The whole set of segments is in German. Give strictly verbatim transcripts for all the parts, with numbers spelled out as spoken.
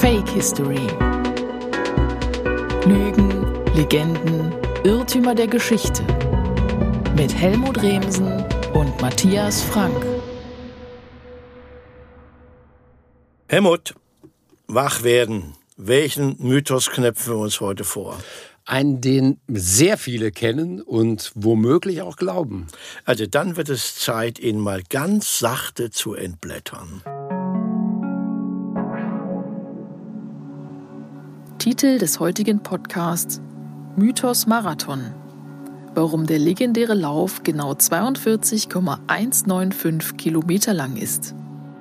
Fake History. Lügen, Legenden, Irrtümer der Geschichte. Mit Helmut Remsen und Matthias Frank. Helmut, wach werden. Welchen Mythos knöpfen wir uns heute vor? Einen, den sehr viele kennen und womöglich auch glauben. Also dann wird es Zeit, ihn mal ganz sachte zu entblättern. Titel des heutigen Podcasts: Mythos Marathon. Warum der legendäre Lauf genau zweiundvierzig Komma hundertfünfundneunzig Kilometer lang ist.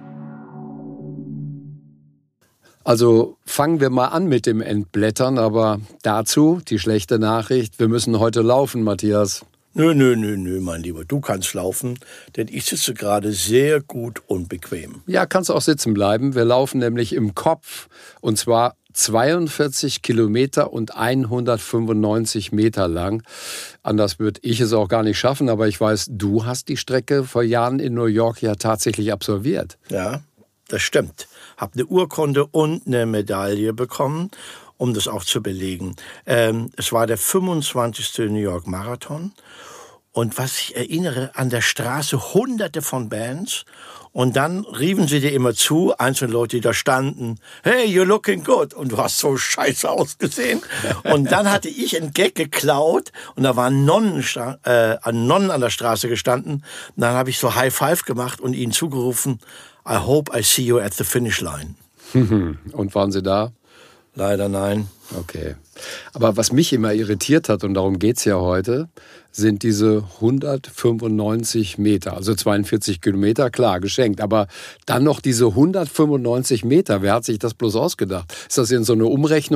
Also fangen wir mal an mit dem Entblättern, aber dazu die schlechte Nachricht: Wir müssen heute laufen, Matthias. Nö, nö, nö, nö, mein Lieber, du kannst laufen, denn ich sitze gerade sehr gut und bequem. Ja, kannst auch sitzen bleiben. Wir laufen nämlich im Kopf, und zwar zweiundvierzig Kilometer und hundertfünfundneunzig Meter lang. Anders würde ich es auch gar nicht schaffen, aber ich weiß, du hast die Strecke vor Jahren in New York ja tatsächlich absolviert. Ja, das stimmt. Hab eine Urkunde und eine Medaille bekommen, um das auch zu belegen. Ähm, es war der fünfundzwanzigste New York Marathon. Und was ich erinnere, an der Straße hunderte von Bands. Und dann riefen sie dir immer zu, einzelne Leute, die da standen: Hey, you're looking good. Und du hast so scheiße ausgesehen. Und dann hatte ich einen Gag geklaut. Und da waren Nonnen, äh, Nonnen an der Straße gestanden. Und dann habe ich so High Five gemacht und ihnen zugerufen: I hope I see you at the finish line. Und waren sie da? Leider nein. Okay. Aber was mich immer irritiert hat, und darum geht's ja heute, sind diese hundertfünfundneunzig Meter, also zweiundvierzig Kilometer, klar, geschenkt. Aber dann noch diese hundertfünfundneunzig Meter. Wer hat sich das bloß ausgedacht? Ist das in so eine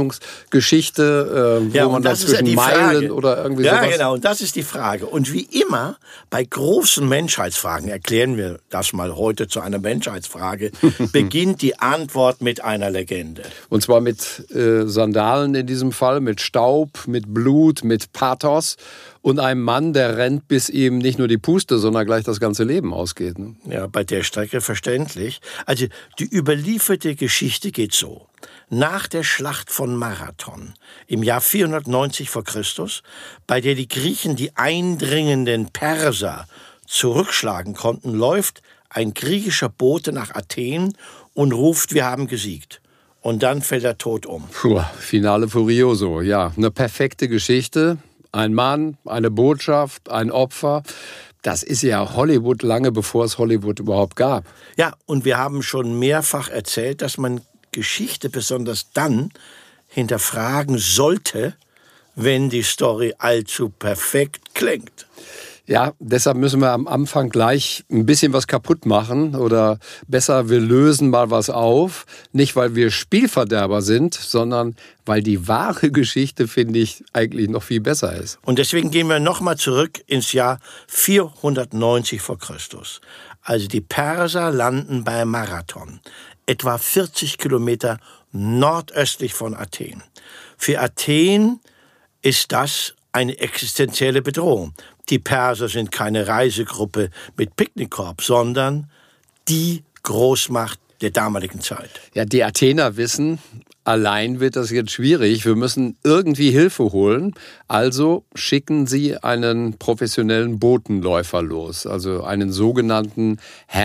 Umrechnungsgeschichte, äh, wo ja, man da zwischen ja Meilen Frage. oder irgendwie ja, sowas? Ja, genau, und das ist die Frage. Und wie immer, bei großen Menschheitsfragen, erklären wir das mal heute zu einer Menschheitsfrage, beginnt die Antwort mit einer Legende. Und zwar mit äh, Sandalen in diesem Fall, mit Staub, mit Blut, mit Pathos. Und einem Mann, der rennt, bis ihm nicht nur die Puste, sondern gleich das ganze Leben ausgeht. Ne? Ja, bei der Strecke verständlich. Also die überlieferte Geschichte geht so. Nach der Schlacht von Marathon im Jahr vierhundertneunzig vor Christus, bei der die Griechen die eindringenden Perser zurückschlagen konnten, läuft ein griechischer Bote nach Athen und ruft: Wir haben gesiegt. Und dann fällt er tot um. Puh, Finale Furioso, ja. Eine perfekte Geschichte. Ein Mann, eine Botschaft, ein Opfer. Das ist ja Hollywood lange bevor es Hollywood überhaupt gab. Ja, und wir haben schon mehrfach erzählt, dass man Geschichte besonders dann hinterfragen sollte, wenn die Story allzu perfekt klingt. Ja, deshalb müssen wir am Anfang gleich ein bisschen was kaputt machen oder besser, wir lösen mal was auf. Nicht, weil wir Spielverderber sind, sondern weil die wahre Geschichte, finde ich, eigentlich noch viel besser ist. Und deswegen gehen wir nochmal zurück ins Jahr vierhundertneunzig vor Christus. Also die Perser landen bei Marathon, etwa vierzig Kilometer nordöstlich von Athen. Für Athen ist das eine existenzielle Bedrohung. Die Perser sind keine Reisegruppe mit Picknickkorb, sondern die Großmacht der damaligen Zeit. Ja, die Athener wissen, allein wird das jetzt schwierig. Wir müssen irgendwie Hilfe holen. Also schicken sie einen professionellen Botenläufer los, also einen sogenannten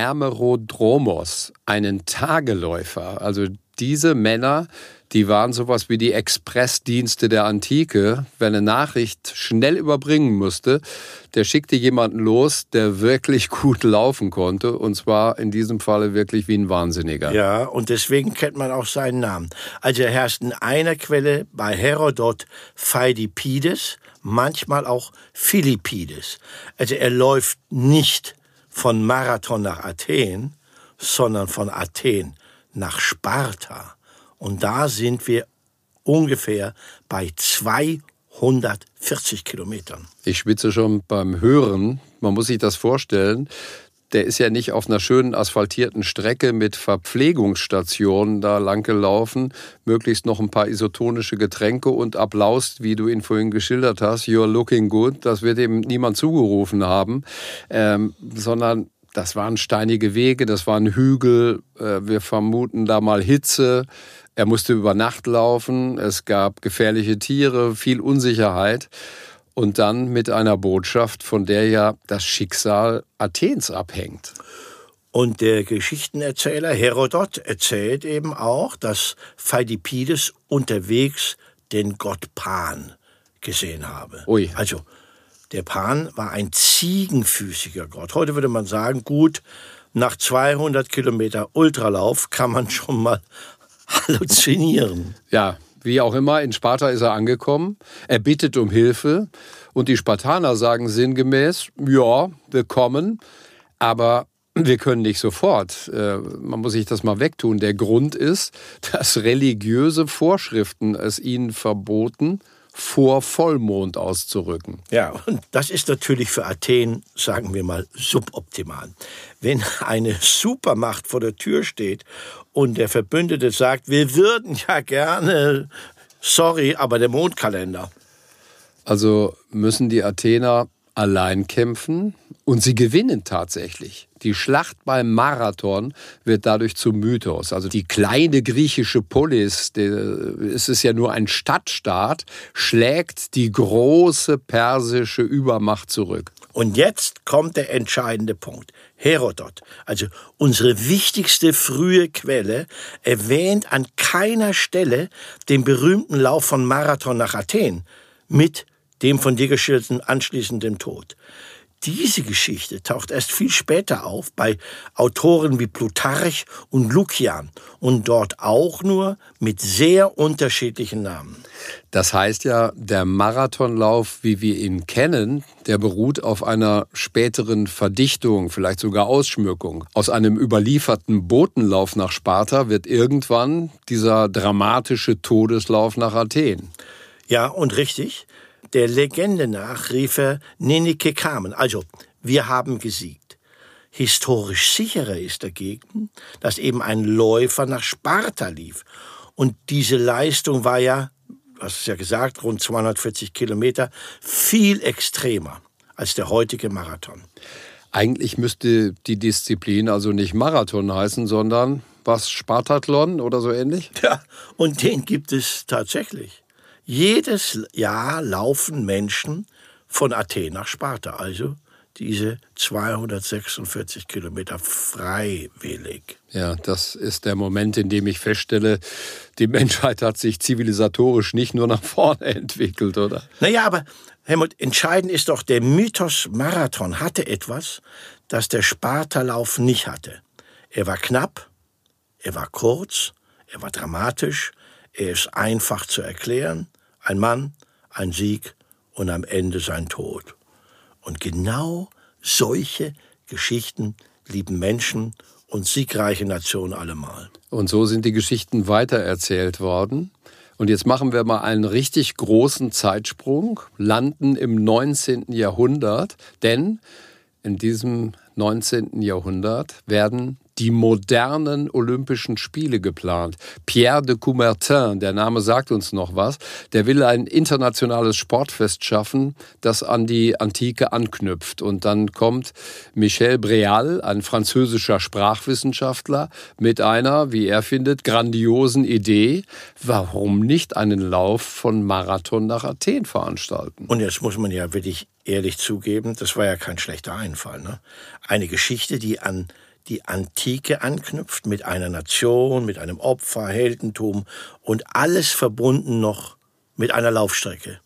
Hemerodromos, einen Tageläufer. Also diese Männer, die waren sowas wie die Expressdienste der Antike. Wer eine Nachricht schnell überbringen musste, der schickte jemanden los, der wirklich gut laufen konnte. Und zwar in diesem Falle wirklich wie ein Wahnsinniger. Ja, und deswegen kennt man auch seinen Namen. Also er heißt in einer Quelle bei Herodot Pheidippides, manchmal auch Philippides. Also er läuft nicht von Marathon nach Athen, sondern von Athen nach Sparta. Und da sind wir ungefähr bei zweihundertvierzig Kilometern. Ich schwitze schon beim Hören. Man muss sich das vorstellen. Der ist ja nicht auf einer schönen asphaltierten Strecke mit Verpflegungsstationen da lang gelaufen. Möglichst noch ein paar isotonische Getränke und Applaus, wie du ihn vorhin geschildert hast. You're looking good. Das wird ihm niemand zugerufen haben. Ähm, sondern das waren steinige Wege, das waren Hügel. Äh, wir vermuten da mal Hitze. Er musste über Nacht laufen, es gab gefährliche Tiere, viel Unsicherheit und dann mit einer Botschaft, von der ja das Schicksal Athens abhängt. Und der Geschichtenerzähler Herodot erzählt eben auch, dass Pheidippides unterwegs den Gott Pan gesehen habe. Ui. Also der Pan war ein ziegenfüßiger Gott. Heute würde man sagen, gut, nach zweihundert Kilometer Ultralauf kann man schon mal halluzinieren. Ja, wie auch immer, in Sparta ist er angekommen. Er bittet um Hilfe und die Spartaner sagen sinngemäß, ja, wir kommen, aber wir können nicht sofort. Man muss sich das mal wegtun. Der Grund ist, dass religiöse Vorschriften es ihnen verboten, vor Vollmond auszurücken. Ja, und das ist natürlich für Athen, sagen wir mal, suboptimal. Wenn eine Supermacht vor der Tür steht und der Verbündete sagt, wir würden ja gerne, sorry, aber der Mondkalender. Also müssen die Athener allein kämpfen und sie gewinnen tatsächlich. Die Schlacht beim Marathon wird dadurch zum Mythos. Also die kleine griechische Polis, die, es ist ja nur ein Stadtstaat, schlägt die große persische Übermacht zurück. Und jetzt kommt der entscheidende Punkt. Herodot, also unsere wichtigste frühe Quelle, erwähnt an keiner Stelle den berühmten Lauf von Marathon nach Athen mit dem von dir geschilderten anschließenden Tod. Diese Geschichte taucht erst viel später auf bei Autoren wie Plutarch und Lukian und dort auch nur mit sehr unterschiedlichen Namen. Das heißt ja, der Marathonlauf, wie wir ihn kennen, der beruht auf einer späteren Verdichtung, vielleicht sogar Ausschmückung. Aus einem überlieferten Botenlauf nach Sparta wird irgendwann dieser dramatische Todeslauf nach Athen. Ja, und richtig. Der Legende nach rief er Nenike kamen, also wir haben gesiegt. Historisch sicherer ist dagegen, dass eben ein Läufer nach Sparta lief. Und diese Leistung war ja, du hast es ja gesagt, rund zweihundertvierzig Kilometer, viel extremer als der heutige Marathon. Eigentlich müsste die Disziplin also nicht Marathon heißen, sondern was, Spartathlon oder so ähnlich? Ja, und den gibt es tatsächlich. Jedes Jahr laufen Menschen von Athen nach Sparta, also diese zweihundertsechsundvierzig Kilometer freiwillig. Ja, das ist der Moment, in dem ich feststelle, die Menschheit hat sich zivilisatorisch nicht nur nach vorne entwickelt, oder? Naja, aber Helmut, entscheidend ist doch, der Mythos Marathon hatte etwas, das der Spartalauf nicht hatte. Er war knapp, er war kurz, er war dramatisch, er ist einfach zu erklären. Ein Mann, ein Sieg und am Ende sein Tod. Und genau solche Geschichten lieben Menschen und siegreiche Nationen allemal. Und so sind die Geschichten weitererzählt worden. Und jetzt machen wir mal einen richtig großen Zeitsprung, landen im neunzehnten Jahrhundert, denn in diesem neunzehnten Jahrhundert werden die modernen Olympischen Spiele geplant. Pierre de Coubertin, der Name sagt uns noch was, der will ein internationales Sportfest schaffen, das an die Antike anknüpft. Und dann kommt Michel Breal, ein französischer Sprachwissenschaftler, mit einer, wie er findet, grandiosen Idee, warum nicht einen Lauf von Marathon nach Athen veranstalten? Und jetzt muss man ja wirklich ehrlich zugeben, das war ja kein schlechter Einfall, ne? Eine Geschichte, die an die Antike anknüpft, mit einer Nation, mit einem Opfer, Heldentum und alles verbunden noch mit einer Laufstrecke.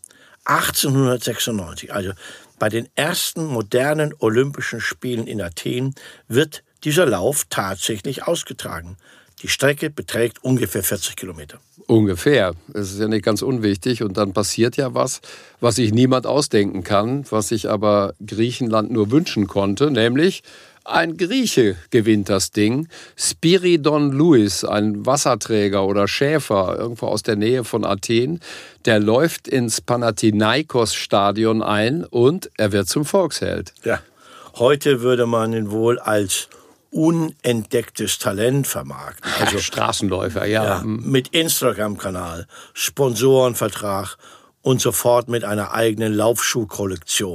achtzehnhundertsechsundneunzig, also bei den ersten modernen Olympischen Spielen in Athen, wird dieser Lauf tatsächlich ausgetragen. Die Strecke beträgt ungefähr vierzig Kilometer. Ungefähr. Es ist ja nicht ganz unwichtig. Und dann passiert ja was, was sich niemand ausdenken kann, was sich aber Griechenland nur wünschen konnte, nämlich ein Grieche gewinnt das Ding. Spiridon Louis, ein Wasserträger oder Schäfer, irgendwo aus der Nähe von Athen, der läuft ins Panathinaikos-Stadion ein und er wird zum Volksheld. Ja, heute würde man ihn wohl als unentdecktes Talent vermarkten. Also Straßenläufer, ja. ja mit Instagram-Kanal, Sponsorenvertrag und sofort mit einer eigenen Laufschuhkollektion.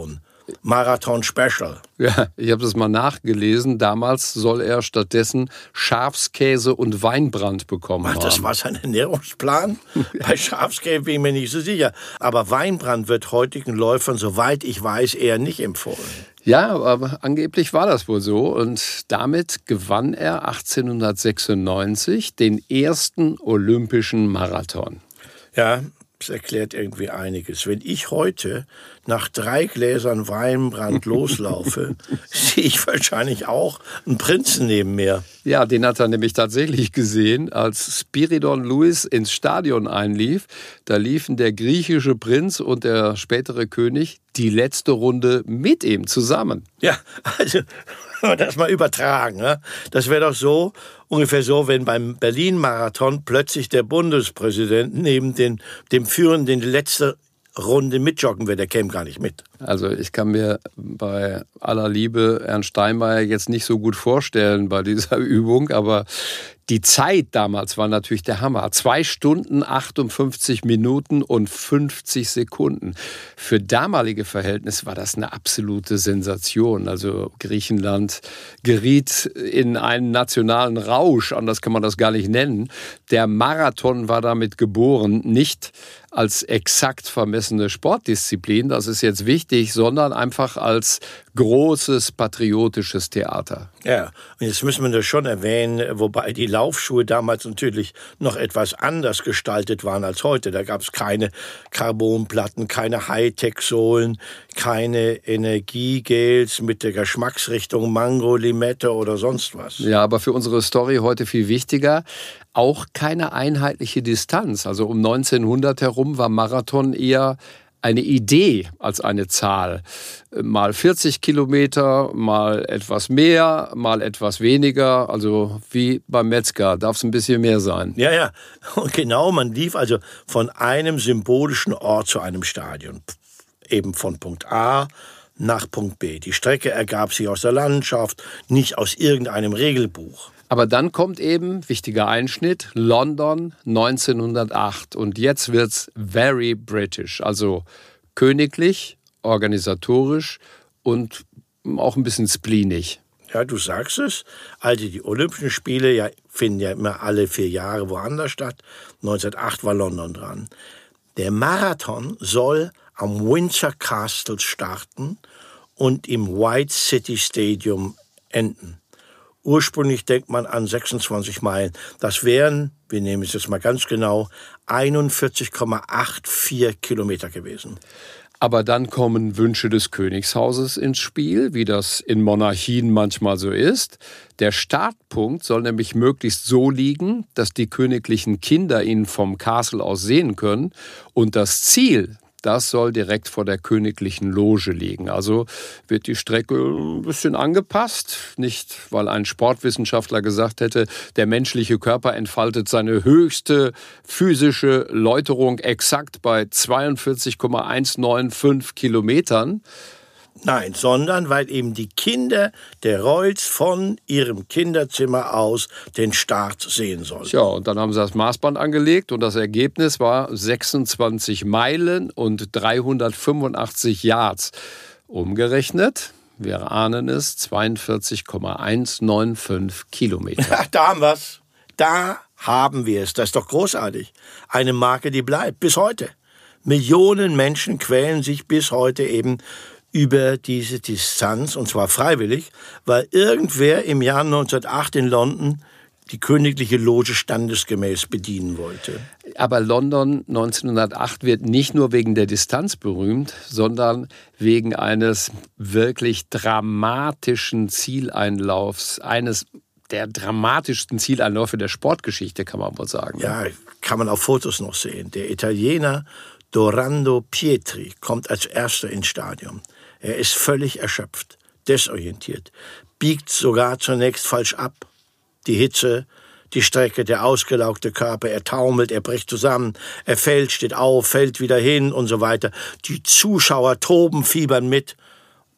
Marathon Special. Ja, ich habe das mal nachgelesen. Damals soll er stattdessen Schafskäse und Weinbrand bekommen Ach, haben. das war sein Ernährungsplan? Bei Schafskäse bin ich mir nicht so sicher. Aber Weinbrand wird heutigen Läufern, soweit ich weiß, eher nicht empfohlen. Ja, aber angeblich war das wohl so. Und damit gewann er achtzehnhundertsechsundneunzig den ersten olympischen Marathon. Ja, das erklärt irgendwie einiges. Wenn ich heute nach drei Gläsern Weinbrand loslaufe, sehe ich wahrscheinlich auch einen Prinzen neben mir. Ja, den hat er nämlich tatsächlich gesehen, als Spiridon Louis ins Stadion einlief. Da liefen der griechische Prinz und der spätere König die letzte Runde mit ihm zusammen. Ja, also das mal übertragen. Ne? Das wäre doch so, ungefähr so, wenn beim Berlin-Marathon plötzlich der Bundespräsident neben den, dem Führenden die letzte Runde mitjoggen wird, der käme gar nicht mit. Also ich kann mir bei aller Liebe Ernst Steinmeier jetzt nicht so gut vorstellen bei dieser Übung, aber die Zeit damals war natürlich der Hammer. Zwei Stunden, achtundfünfzig Minuten und fünfzig Sekunden. Für damalige Verhältnisse war das eine absolute Sensation. Also Griechenland geriet in einen nationalen Rausch, anders kann man das gar nicht nennen. Der Marathon war damit geboren, nicht als exakt vermessene Sportdisziplin, das ist jetzt wichtig, sondern einfach als großes patriotisches Theater. Ja, und jetzt müssen wir das schon erwähnen, wobei die Laufschuhe damals natürlich noch etwas anders gestaltet waren als heute. Da gab es keine Carbonplatten, keine Hightech-Sohlen, keine Energiegels mit der Geschmacksrichtung Mango, Limette oder sonst was. Ja, aber für unsere Story heute viel wichtiger, auch keine einheitliche Distanz. Also um neunzehnhundert herum war Marathon eher eine Idee als eine Zahl. Mal vierzig Kilometer, mal etwas mehr, mal etwas weniger. Also wie beim Metzger, darf es ein bisschen mehr sein. Ja, ja. Und genau, man lief also von einem symbolischen Ort zu einem Stadion. Eben von Punkt A nach Punkt B. Die Strecke ergab sich aus der Landschaft, nicht aus irgendeinem Regelbuch. Aber dann kommt eben, wichtiger Einschnitt, London neunzehnhundertacht. Und jetzt wird's very British, also königlich, organisatorisch und auch ein bisschen spleenig. Ja, du sagst es. Also die Olympischen Spiele ja, finden ja immer alle vier Jahre woanders statt. neunzehnhundertacht war London dran. Der Marathon soll am Windsor Castle starten und im White City Stadium enden. Ursprünglich denkt man an sechsundzwanzig Meilen. Das wären, wir nehmen es jetzt mal ganz genau, einundvierzig Komma vierundachtzig Kilometer gewesen. Aber dann kommen Wünsche des Königshauses ins Spiel, wie das in Monarchien manchmal so ist. Der Startpunkt soll nämlich möglichst so liegen, dass die königlichen Kinder ihn vom Castle aus sehen können. Und das Ziel, das soll direkt vor der königlichen Loge liegen. Also wird die Strecke ein bisschen angepasst. Nicht, weil ein Sportwissenschaftler gesagt hätte, der menschliche Körper entfaltet seine höchste physische Läuterung exakt bei zweiundvierzig Komma hundertfünfzehn Kilometern. Nein, sondern weil eben die Kinder der Royals von ihrem Kinderzimmer aus den Start sehen sollen. Ja, und dann haben sie das Maßband angelegt und das Ergebnis war sechsundzwanzig Meilen und dreihundertfünfundachtzig Yards. Umgerechnet, wir ahnen es, zweiundvierzig Komma hundertfünfzehn Kilometer. Ja, da haben wir es. Da haben wir es. Das ist doch großartig. Eine Marke, die bleibt bis heute. Millionen Menschen quälen sich bis heute eben über diese Distanz, und zwar freiwillig, weil irgendwer im Jahr neunzehnhundertacht in London die königliche Loge standesgemäß bedienen wollte. Aber London neunzehnhundertacht wird nicht nur wegen der Distanz berühmt, sondern wegen eines wirklich dramatischen Zieleinlaufs, eines der dramatischsten Zieleinläufe der Sportgeschichte, kann man wohl sagen. Ja, kann man auf Fotos noch sehen. Der Italiener Dorando Pietri kommt als Erster ins Stadion. Er ist völlig erschöpft, desorientiert, biegt sogar zunächst falsch ab. Die Hitze, die Strecke, der ausgelaugte Körper, er taumelt, er bricht zusammen, er fällt, steht auf, fällt wieder hin und so weiter. Die Zuschauer toben, fiebern mit.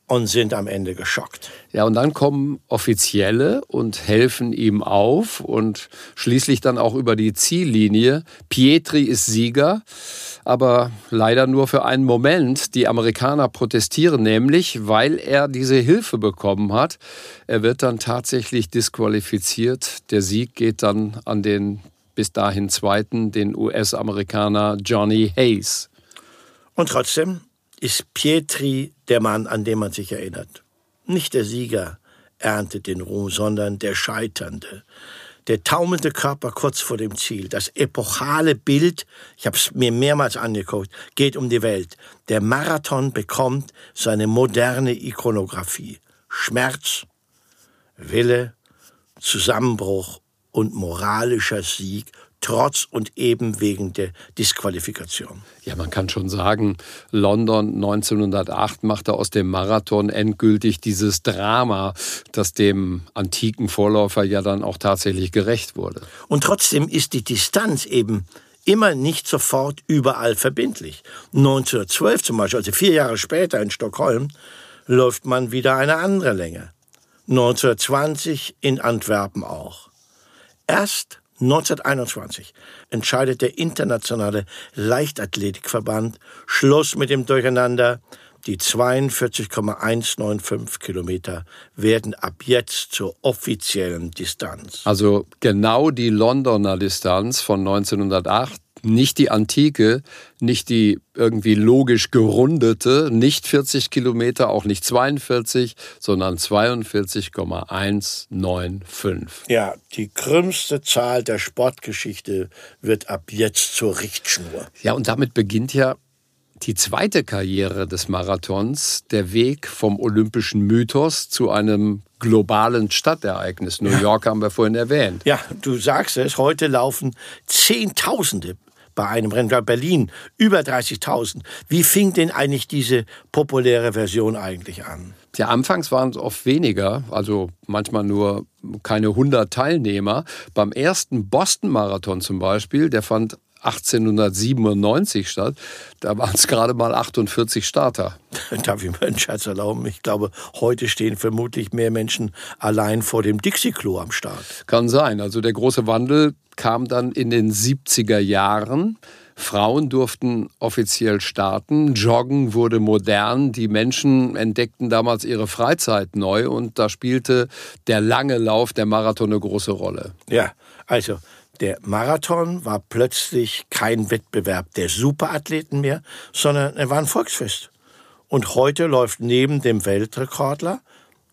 und sind am Ende geschockt. Ja, und dann kommen Offizielle und helfen ihm auf und schließlich dann auch über die Ziellinie. Pietri ist Sieger, aber leider nur für einen Moment. Die Amerikaner protestieren nämlich, weil er diese Hilfe bekommen hat. Er wird dann tatsächlich disqualifiziert. Der Sieg geht dann an den bis dahin Zweiten, den U S-Amerikaner Johnny Hayes. Und trotzdem ist Pietri der Mann, an den man sich erinnert. Nicht der Sieger erntet den Ruhm, sondern der Scheiternde. Der taumelnde Körper kurz vor dem Ziel. Das epochale Bild, ich habe es mir mehrmals angeguckt, geht um die Welt. Der Marathon bekommt seine moderne Ikonografie. Schmerz, Wille, Zusammenbruch und moralischer Sieg, trotz und eben wegen der Disqualifikation. Ja, man kann schon sagen, London neunzehnhundertacht machte aus dem Marathon endgültig dieses Drama, das dem antiken Vorläufer ja dann auch tatsächlich gerecht wurde. Und trotzdem ist die Distanz eben immer nicht sofort überall verbindlich. neunzehnhundertzwölf zum Beispiel, also vier Jahre später in Stockholm, läuft man wieder eine andere Länge. neunzehnhundertzwanzig in Antwerpen auch. Erst neunzehnhunderteinundzwanzig entscheidet der Internationale Leichtathletikverband Schluss mit dem Durcheinander. Die zweiundvierzig Komma hundertfünfzehn Kilometer werden ab jetzt zur offiziellen Distanz. Also genau die Londoner Distanz von neunzehnhundertacht, nicht die antike, nicht die irgendwie logisch gerundete, nicht vierzig Kilometer, auch nicht zweiundvierzig, sondern zweiundvierzig Komma hundertfünfzehn. Ja, die krümmste Zahl der Sportgeschichte wird ab jetzt zur Richtschnur. Ja, und damit beginnt ja die zweite Karriere des Marathons, der Weg vom olympischen Mythos zu einem globalen Stadtereignis. New York haben wir vorhin erwähnt. Ja, du sagst es, heute laufen Zehntausende bei einem Rennen. Berlin über dreißigtausend. Wie fing denn eigentlich diese populäre Version eigentlich an? Ja, anfangs waren es oft weniger, also manchmal nur keine hundert Teilnehmer. Beim ersten Boston-Marathon zum Beispiel, der fand achtzehnhundertsiebenundneunzig statt, da waren es gerade mal achtundvierzig Starter. Darf ich mir einen Scherz erlauben? Ich glaube, heute stehen vermutlich mehr Menschen allein vor dem Dixie-Klo am Start. Kann sein. Also der große Wandel kam dann in den siebziger Jahren. Frauen durften offiziell starten, Joggen wurde modern, die Menschen entdeckten damals ihre Freizeit neu und da spielte der lange Lauf, der Marathon, eine große Rolle. Ja, also der Marathon war plötzlich kein Wettbewerb der Superathleten mehr, sondern er war ein Volksfest. Und heute läuft neben dem Weltrekordler,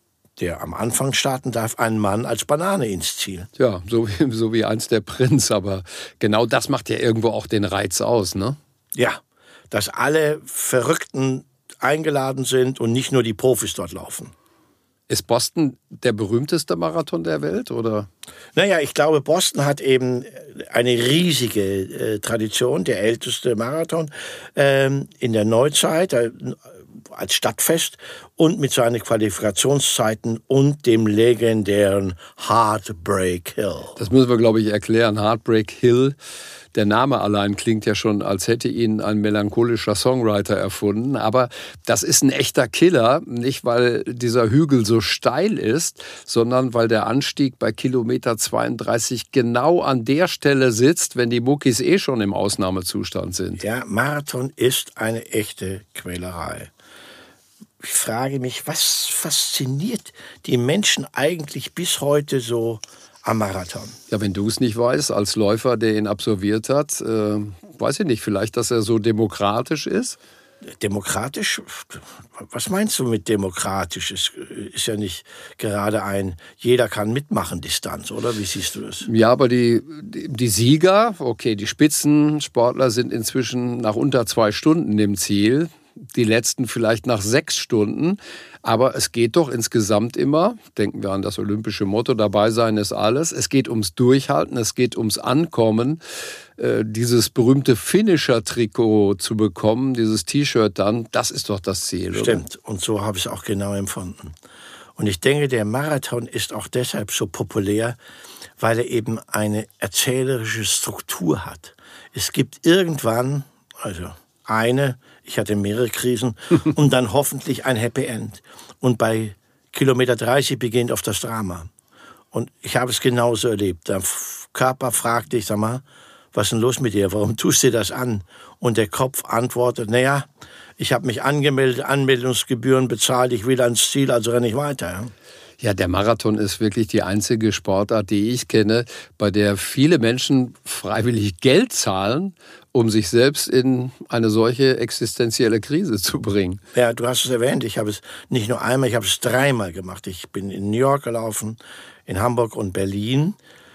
der am Anfang starten darf, ein Mann als Banane ins Ziel. Ja, so wie, so wie einst der Prinz, aber genau das macht ja irgendwo auch den Reiz aus, ne? Ja, dass alle Verrückten eingeladen sind und nicht nur die Profis dort laufen. Ist Boston der berühmteste Marathon der Welt, oder? Naja, ich glaube, Boston hat eben eine riesige äh, Tradition, der älteste Marathon ähm, in der Neuzeit äh, als Stadtfest und mit seinen Qualifikationszeiten und dem legendären Heartbreak Hill. Das müssen wir, glaube ich, erklären. Heartbreak Hill. Der Name allein klingt ja schon, als hätte ihn ein melancholischer Songwriter erfunden. Aber das ist ein echter Killer, nicht weil dieser Hügel so steil ist, sondern weil der Anstieg bei Kilometer zweiunddreißig genau an der Stelle sitzt, wenn die Muckis eh schon im Ausnahmezustand sind. Ja, Marathon ist eine echte Quälerei. Ich frage mich, was fasziniert die Menschen eigentlich bis heute so am Marathon? Ja, wenn du es nicht weißt, als Läufer, der ihn absolviert hat, äh, weiß ich nicht, vielleicht, dass er so demokratisch ist? Demokratisch? Was meinst du mit demokratisch? Es ist ja nicht gerade ein jeder kann mitmachen Distanz, oder? Wie siehst du das? Ja, aber die, die, die Sieger, okay, die Spitzensportler sind inzwischen nach unter zwei Stunden im Ziel. Die letzten vielleicht nach sechs Stunden. Aber es geht doch insgesamt immer, denken wir an das olympische Motto, dabei sein ist alles. Es geht ums Durchhalten, es geht ums Ankommen. Äh, dieses berühmte Finisher-Trikot zu bekommen, dieses T-Shirt dann, das ist doch das Ziel. Stimmt, oder? Und so habe ich es auch genau empfunden. Und ich denke, der Marathon ist auch deshalb so populär, weil er eben eine erzählerische Struktur hat. Es gibt irgendwann, also eine, ich hatte mehrere Krisen und dann hoffentlich ein Happy End. Und bei Kilometer dreißig beginnt oft das Drama. Und ich habe es genauso erlebt. Der Körper fragt dich, sag mal, was ist denn los mit dir? Warum tust du dir das an? Und der Kopf antwortet, naja, ich habe mich angemeldet, Anmeldungsgebühren bezahlt, ich will ans Ziel, also renne ich weiter. Ja? Ja, der Marathon ist wirklich die einzige Sportart, die ich kenne, bei der viele Menschen freiwillig Geld zahlen, um sich selbst in eine solche existenzielle Krise zu bringen. Ja, du hast es erwähnt, ich habe es nicht nur einmal, ich habe es dreimal gemacht. Ich bin in New York gelaufen, in Hamburg und Berlin.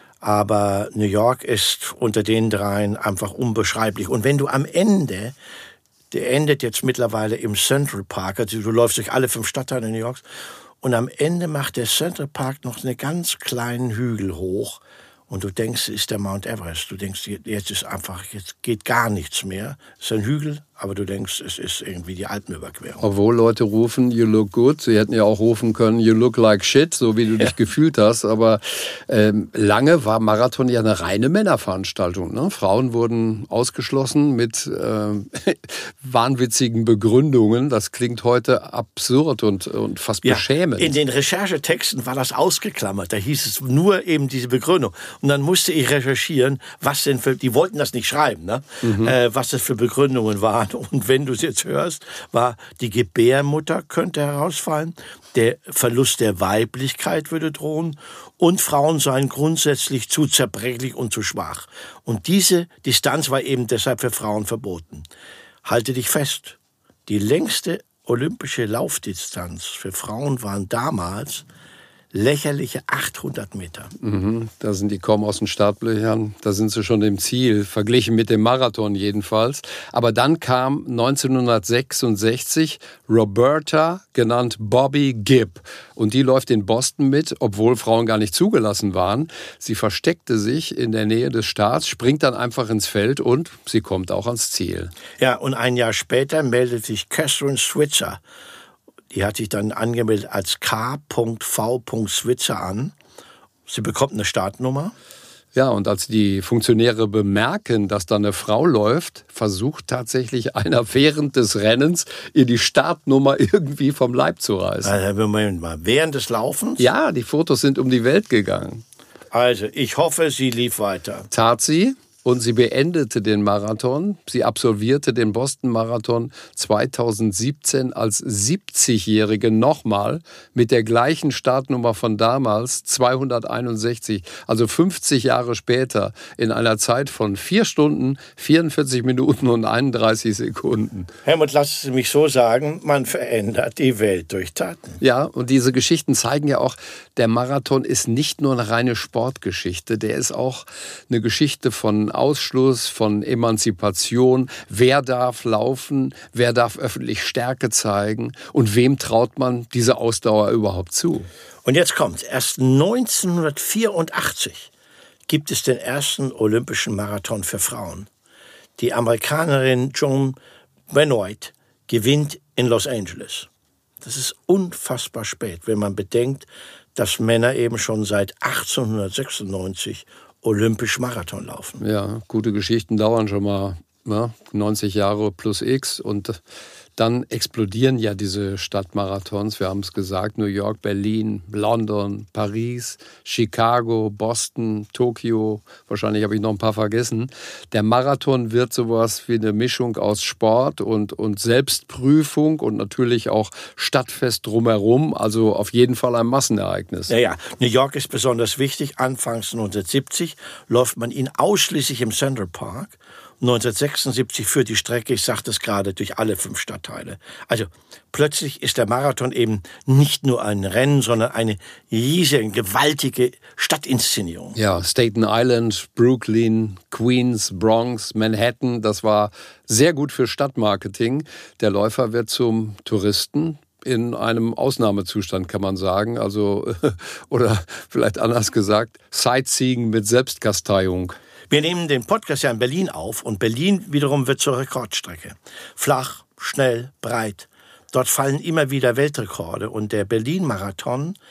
Aber New York ist unter den dreien einfach unbeschreiblich. Und wenn du am Ende, der endet jetzt mittlerweile im Central Park, also du läufst durch alle fünf Stadtteile New Yorks, und am Ende macht der Central Park noch einen ganz kleinen Hügel hoch. Und du denkst, es ist der Mount Everest. Du denkst, jetzt ist einfach, jetzt geht gar nichts mehr. Es ist ein Hügel, aber du denkst, es ist irgendwie die Alpenüberquerung. Obwohl Leute rufen, you look good. Sie hätten ja auch rufen können, you look like shit, so wie du dich ja. gefühlt hast. Aber ähm, lange war Marathon ja eine reine Männerveranstaltung. Ne? Frauen wurden ausgeschlossen mit äh, wahnwitzigen Begründungen. Das klingt heute absurd und, und fast ja, beschämend. In den Recherchetexten war das ausgeklammert. Da hieß es nur eben diese Begründung. Und dann musste ich recherchieren, was denn für, die wollten das nicht schreiben, ne? Mhm. Äh, was das für Begründungen waren. Und wenn du es jetzt hörst, war die Gebärmutter könnte herausfallen, der Verlust der Weiblichkeit würde drohen und Frauen seien grundsätzlich zu zerbrechlich und zu schwach. Und diese Distanz war eben deshalb für Frauen verboten. Halte dich fest, die längste olympische Laufdistanz für Frauen waren damals lächerliche achthundert Meter. Mhm, da sind die kaum aus den Startblöchern, da sind sie schon im Ziel, verglichen mit dem Marathon jedenfalls. Aber dann kam neunzehnhundertsechsundsechzig Roberta, genannt Bobby Gibb. Und die läuft in Boston mit, obwohl Frauen gar nicht zugelassen waren. Sie versteckte sich in der Nähe des Starts, springt dann einfach ins Feld und sie kommt auch ans Ziel. Ja, und ein Jahr später meldet sich Catherine Switzer. Die hat sich dann angemeldet als K V Switzer an. Sie bekommt eine Startnummer. Ja, und als die Funktionäre bemerken, dass da eine Frau läuft, versucht tatsächlich einer während des Rennens, ihr die Startnummer irgendwie vom Leib zu reißen. Also, Moment mal, während des Laufens? Ja, die Fotos sind um die Welt gegangen. Also, ich hoffe, sie lief weiter. Tat sie. Und sie beendete den Marathon. Sie absolvierte den Boston-Marathon zweitausendsiebzehn als siebzigjährige nochmal mit der gleichen Startnummer von damals, zweihunderteinundsechzig, also fünfzig Jahre später, in einer Zeit von vier Stunden, vierundvierzig Minuten und einunddreißig Sekunden. Helmut, lass es mich so sagen, man verändert die Welt durch Taten. Ja, und diese Geschichten zeigen ja auch, der Marathon ist nicht nur eine reine Sportgeschichte, der ist auch eine Geschichte von Ausschluss, von Emanzipation. Wer darf laufen? Wer darf öffentlich Stärke zeigen? Und wem traut man diese Ausdauer überhaupt zu? Und jetzt kommt's. Erst neunzehnhundertvierundachtzig gibt es den ersten olympischen Marathon für Frauen. Die Amerikanerin Joan Benoit gewinnt in Los Angeles. Das ist unfassbar spät, wenn man bedenkt, dass Männer eben schon seit achtzehnhundertsechsundneunzig olympisch Marathon laufen. Ja, gute Geschichten dauern schon mal ja, neunzig Jahre plus X und dann explodieren ja diese Stadtmarathons. Wir haben es gesagt, New York, Berlin, London, Paris, Chicago, Boston, Tokio. Wahrscheinlich habe ich noch ein paar vergessen. Der Marathon wird sowas wie eine Mischung aus Sport und, und Selbstprüfung und natürlich auch Stadtfest drumherum. Also auf jeden Fall ein Massenereignis. Ja, ja. New York ist besonders wichtig. Anfangs neunzehnhundertsiebzig läuft man ihn ausschließlich im Central Park. neunzehnhundertsechsundsiebzig führt die Strecke, ich sagte es gerade, durch alle fünf Stadtteile. Also plötzlich ist der Marathon eben nicht nur ein Rennen, sondern eine riesige, gewaltige Stadtinszenierung. Ja, Staten Island, Brooklyn, Queens, Bronx, Manhattan, das war sehr gut für Stadtmarketing. Der Läufer wird zum Touristen. In einem Ausnahmezustand, kann man sagen. Also, oder vielleicht anders gesagt, Sightseeing mit Selbstkasteiung. Wir nehmen den Podcast ja in Berlin auf und Berlin wiederum wird zur Rekordstrecke. Flach, schnell, breit. Dort fallen immer wieder Weltrekorde und der Berlin-Marathon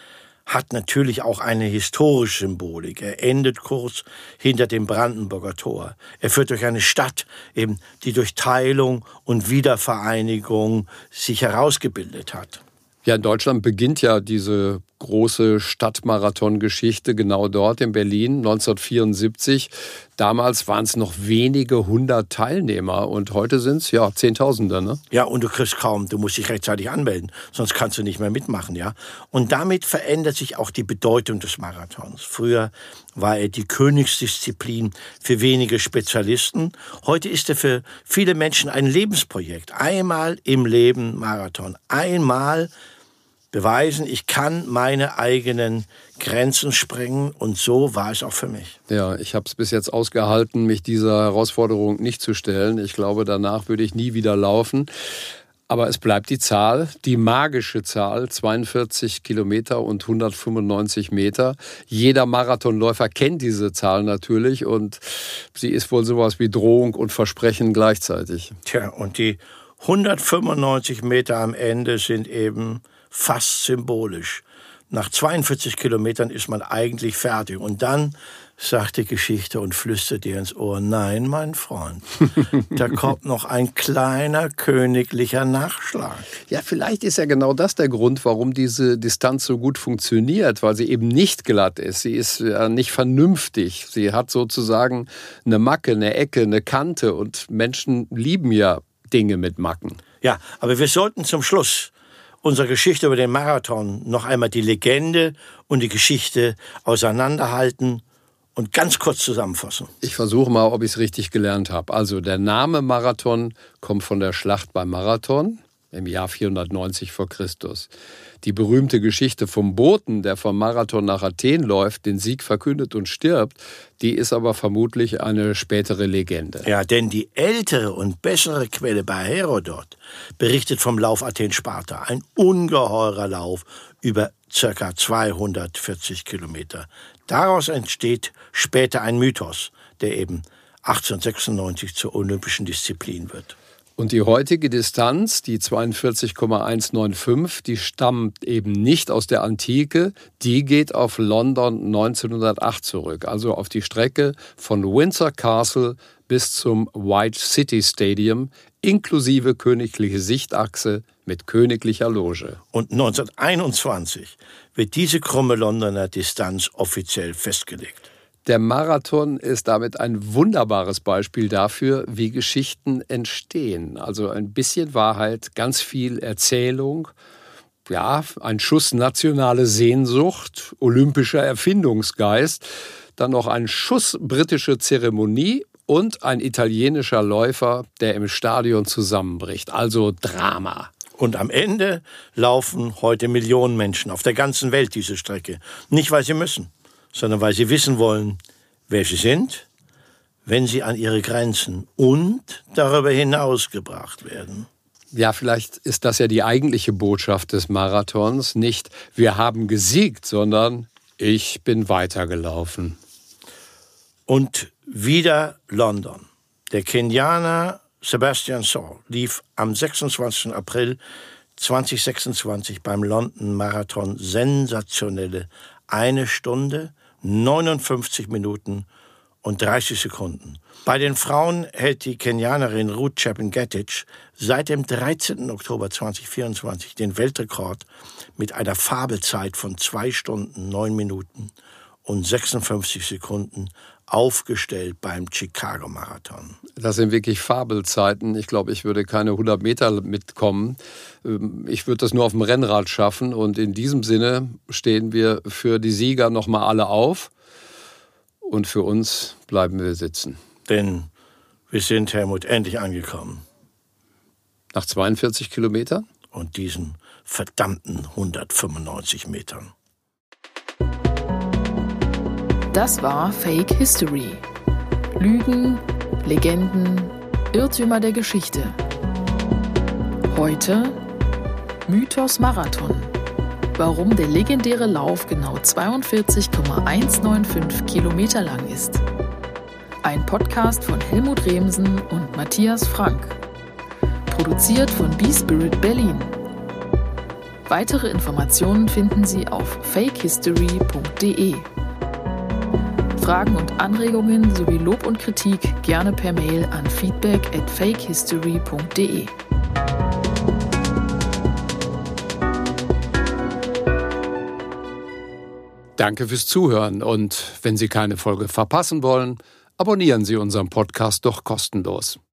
hat natürlich auch eine historische Symbolik. Er endet kurz hinter dem Brandenburger Tor. Er führt durch eine Stadt, eben, die durch Teilung und Wiedervereinigung sich herausgebildet hat. Ja, in Deutschland beginnt ja diese große Stadtmarathon-Geschichte genau dort in Berlin neunzehnhundertvierundsiebzig. Damals waren es noch wenige hundert Teilnehmer und heute sind es ja Zehntausende, ne? Ja, und du kriegst kaum, du musst dich rechtzeitig anmelden, sonst kannst du nicht mehr mitmachen, ja. Und damit verändert sich auch die Bedeutung des Marathons. Früher war er die Königsdisziplin für wenige Spezialisten. Heute ist er für viele Menschen ein Lebensprojekt. Einmal im Leben Marathon. Einmal beweisen, ich kann meine eigenen Grenzen sprengen, und so war es auch für mich. Ja, ich habe es bis jetzt ausgehalten, mich dieser Herausforderung nicht zu stellen. Ich glaube, danach würde ich nie wieder laufen. Aber es bleibt die Zahl, die magische Zahl, zweiundvierzig Kilometer und hundertfünfundneunzig Meter. Jeder Marathonläufer kennt diese Zahl natürlich und sie ist wohl sowas wie Drohung und Versprechen gleichzeitig. Tja, und die hundertfünfundneunzig Meter am Ende sind eben fast symbolisch. Nach zweiundvierzig Kilometern ist man eigentlich fertig. Und dann sagt die Geschichte und flüstert dir ins Ohr: Nein, mein Freund, da kommt noch ein kleiner königlicher Nachschlag. Ja, vielleicht ist ja genau das der Grund, warum diese Distanz so gut funktioniert, weil sie eben nicht glatt ist. Sie ist ja nicht vernünftig. Sie hat sozusagen eine Macke, eine Ecke, eine Kante. Und Menschen lieben ja Dinge mit Macken. Ja, aber wir sollten zum Schluss unserer Geschichte über den Marathon noch einmal die Legende und die Geschichte auseinanderhalten und ganz kurz zusammenfassen. Ich versuche mal, ob ich es richtig gelernt habe. Also der Name Marathon kommt von der Schlacht bei Marathon im Jahr vierhundertneunzig vor Christus. Die berühmte Geschichte vom Boten, der vom Marathon nach Athen läuft, den Sieg verkündet und stirbt, die ist aber vermutlich eine spätere Legende. Ja, denn die ältere und bessere Quelle bei Herodot berichtet vom Lauf Athen-Sparta. Ein ungeheurer Lauf über ca. zweihundertvierzig Kilometer. Daraus entsteht später ein Mythos, der eben achtzehnhundertsechsundneunzig zur olympischen Disziplin wird. Und die heutige Distanz, die zweiundvierzig Komma hundertfünfundneunzig, die stammt eben nicht aus der Antike, die geht auf London neunzehnhundertacht zurück, also auf die Strecke von Windsor Castle bis zum White City Stadium, inklusive königliche Sichtachse mit königlicher Loge. Und neunzehnhunderteinundzwanzig wird diese krumme Londoner Distanz offiziell festgelegt. Der Marathon ist damit ein wunderbares Beispiel dafür, wie Geschichten entstehen. Also ein bisschen Wahrheit, ganz viel Erzählung, ja, ein Schuss nationale Sehnsucht, olympischer Erfindungsgeist, dann noch ein Schuss britische Zeremonie und ein italienischer Läufer, der im Stadion zusammenbricht. Also Drama. Und am Ende laufen heute Millionen Menschen auf der ganzen Welt diese Strecke. Nicht, weil sie müssen, sondern weil sie wissen wollen, wer sie sind, wenn sie an ihre Grenzen und darüber hinaus gebracht werden. Ja, vielleicht ist das ja die eigentliche Botschaft des Marathons. Nicht, wir haben gesiegt, sondern ich bin weitergelaufen. Und wieder London. Der Kenianer Sebastian Saul lief am sechsundzwanzigsten April zweitausendsechsundzwanzig beim London Marathon sensationelle eine Stunde, neunundfünfzig Minuten und dreißig Sekunden. Bei den Frauen hält die Kenianerin Ruth Chepngetich seit dem dreizehnten Oktober zweitausendvierundzwanzig den Weltrekord mit einer Fabelzeit von zwei Stunden, neun Minuten und sechsundfünfzig Sekunden aufgestellt beim Chicago-Marathon. Das sind wirklich Fabelzeiten. Ich glaube, ich würde keine hundert Meter mitkommen. Ich würde das nur auf dem Rennrad schaffen. Und in diesem Sinne stehen wir für die Sieger nochmal alle auf. Und für uns bleiben wir sitzen. Denn wir sind, Helmut, endlich angekommen. Nach zweiundvierzig Kilometern? Und diesen verdammten hundertfünfundneunzig Metern. Das war Fake History. Lügen, Legenden, Irrtümer der Geschichte. Heute Mythos Marathon. Warum der legendäre Lauf genau zweiundvierzig Komma hundertfünfundneunzig Kilometer lang ist. Ein Podcast von Helmut Remsen und Matthias Frank. Produziert von B-Spirit Berlin. Weitere Informationen finden Sie auf fake history punkt de. Fragen und Anregungen sowie Lob und Kritik gerne per Mail an feedback at fake history punkt de. Danke fürs Zuhören und wenn Sie keine Folge verpassen wollen, abonnieren Sie unseren Podcast doch kostenlos.